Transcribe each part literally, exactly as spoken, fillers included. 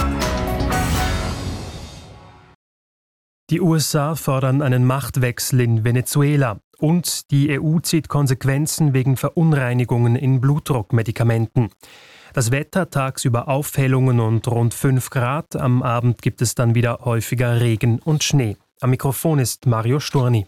Die U S A fordern einen Machtwechsel in Venezuela und die E U zieht Konsequenzen wegen Verunreinigungen in Blutdruckmedikamenten. Das Wetter tagsüber Aufhellungen und rund fünf Grad, am Abend gibt es dann wieder häufiger Regen und Schnee. Am Mikrofon ist Mario Storni.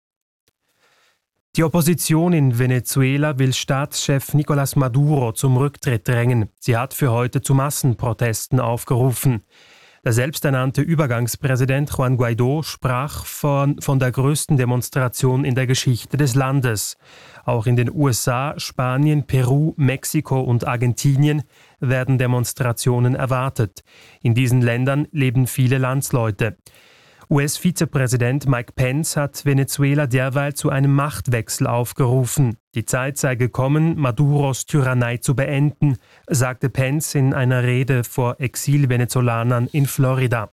Die Opposition in Venezuela will Staatschef Nicolás Maduro zum Rücktritt drängen. Sie hat für heute zu Massenprotesten aufgerufen. Der selbsternannte Übergangspräsident Juan Guaidó sprach von, von der größten Demonstration in der Geschichte des Landes. Auch in den U S A, Spanien, Peru, Mexiko und Argentinien werden Demonstrationen erwartet. In diesen Ländern leben viele Landsleute. U S-Vizepräsident Mike Pence hat Venezuela derweil zu einem Machtwechsel aufgerufen. Die Zeit sei gekommen, Maduros Tyrannei zu beenden, sagte Pence in einer Rede vor Exil-Venezolanern in Florida.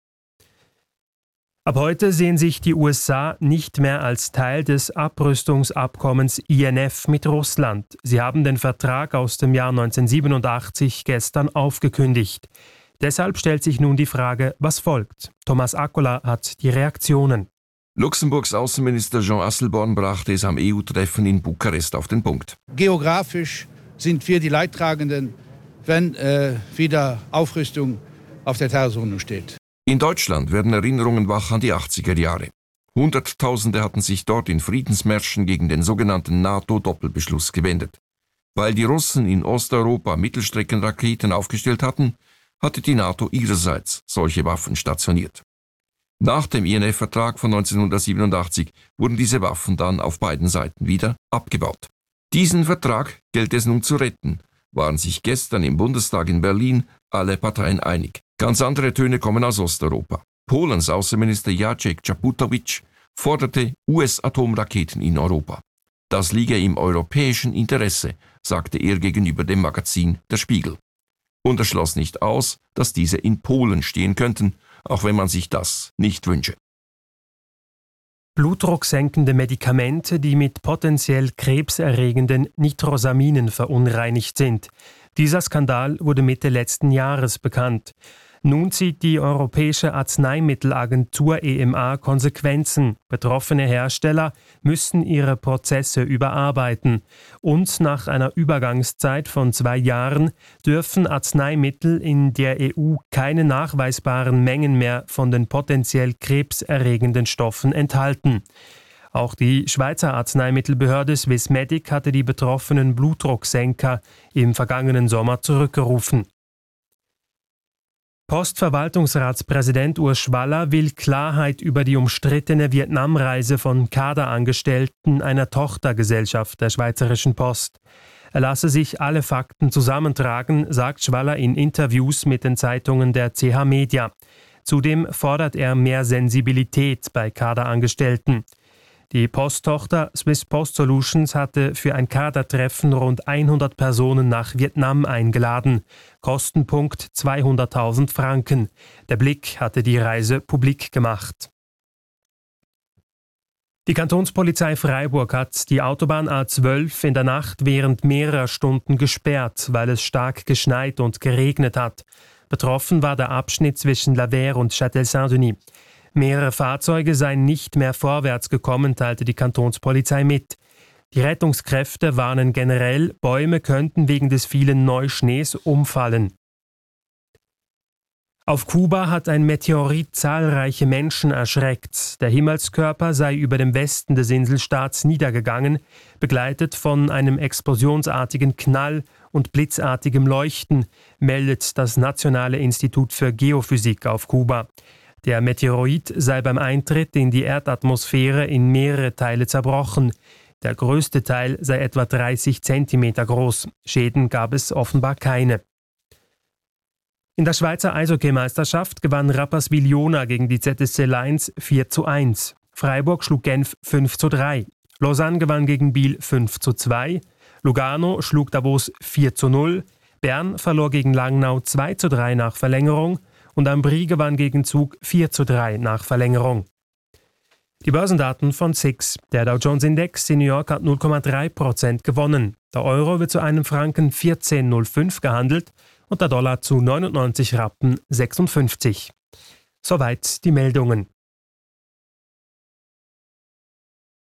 Ab heute sehen sich die U S A nicht mehr als Teil des Abrüstungsabkommens I N F mit Russland. Sie haben den Vertrag aus dem Jahr neunzehnhundertsiebenundachtzig gestern aufgekündigt. Deshalb stellt sich nun die Frage, was folgt. Thomas Akkola hat die Reaktionen. Luxemburgs Außenminister Jean Asselborn brachte es am E U-Treffen in Bukarest auf den Punkt. Geografisch sind wir die Leidtragenden, wenn äh, wieder Aufrüstung auf der Tagesordnung steht. In Deutschland werden Erinnerungen wach an die achtziger Jahre. Hunderttausende hatten sich dort in Friedensmärschen gegen den sogenannten NATO-Doppelbeschluss gewendet. Weil die Russen in Osteuropa Mittelstreckenraketen aufgestellt hatten, hatte die NATO ihrerseits solche Waffen stationiert. Nach dem I N F-Vertrag von neunzehnhundertsiebenundachtzig wurden diese Waffen dann auf beiden Seiten wieder abgebaut. Diesen Vertrag gilt es nun zu retten, waren sich gestern im Bundestag in Berlin alle Parteien einig. Ganz andere Töne kommen aus Osteuropa. Polens Außenminister Jacek Czaputowicz forderte U S-Atomraketen in Europa. Das liege im europäischen Interesse, sagte er gegenüber dem Magazin Der Spiegel. Und er schloss nicht aus, dass diese in Polen stehen könnten, auch wenn man sich das nicht wünsche. Blutdrucksenkende Medikamente, die mit potenziell krebserregenden Nitrosaminen verunreinigt sind. Dieser Skandal wurde Mitte letzten Jahres bekannt. Nun zieht die Europäische Arzneimittelagentur E M A Konsequenzen. Betroffene Hersteller müssen ihre Prozesse überarbeiten. Und nach einer Übergangszeit von zwei Jahren dürfen Arzneimittel in der E U keine nachweisbaren Mengen mehr von den potenziell krebserregenden Stoffen enthalten. Auch die Schweizer Arzneimittelbehörde Swissmedic hatte die betroffenen Blutdrucksenker im vergangenen Sommer zurückgerufen. Postverwaltungsratspräsident Urs Schwaller will Klarheit über die umstrittene Vietnamreise von Kaderangestellten einer Tochtergesellschaft der Schweizerischen Post. Er lasse sich alle Fakten zusammentragen, sagt Schwaller in Interviews mit den Zeitungen der C H Media. Zudem fordert er mehr Sensibilität bei Kaderangestellten. Die Posttochter Swiss Post Solutions hatte für ein Kadertreffen rund hundert Personen nach Vietnam eingeladen. Kostenpunkt zweihunderttausend Franken. Der Blick hatte die Reise publik gemacht. Die Kantonspolizei Freiburg hat die Autobahn A zwölf in der Nacht während mehrerer Stunden gesperrt, weil es stark geschneit und geregnet hat. Betroffen war der Abschnitt zwischen La Verre und Châtel-Saint-Denis. Mehrere Fahrzeuge seien nicht mehr vorwärts gekommen, teilte die Kantonspolizei mit. Die Rettungskräfte warnen generell, Bäume könnten wegen des vielen Neuschnees umfallen. Auf Kuba hat ein Meteorit zahlreiche Menschen erschreckt. Der Himmelskörper sei über dem Westen des Inselstaats niedergegangen, begleitet von einem explosionsartigen Knall und blitzartigem Leuchten, meldet das Nationale Institut für Geophysik auf Kuba. Der Meteorit sei beim Eintritt in die Erdatmosphäre in mehrere Teile zerbrochen. Der größte Teil sei etwa dreißig Zentimeter groß. Schäden gab es offenbar keine. In der Schweizer Eishockeymeisterschaft gewann Rapperswil-Jona gegen die Z S C Lions vier zu eins. Freiburg schlug Genf fünf zu drei. Lausanne gewann gegen Biel fünf zu zwei. Lugano schlug Davos vier zu null. Bern verlor gegen Langnau zwei zu drei nach Verlängerung. Und Ambri gewann gegen Zug vier zu drei nach Verlängerung. Die Börsendaten von S I X. Der Dow Jones Index in New York hat null Komma drei Prozent gewonnen. Der Euro wird zu einem Franken vierzehn Komma null fünf gehandelt und der Dollar zu neunundneunzig Rappen sechsundfünfzig. Soweit die Meldungen.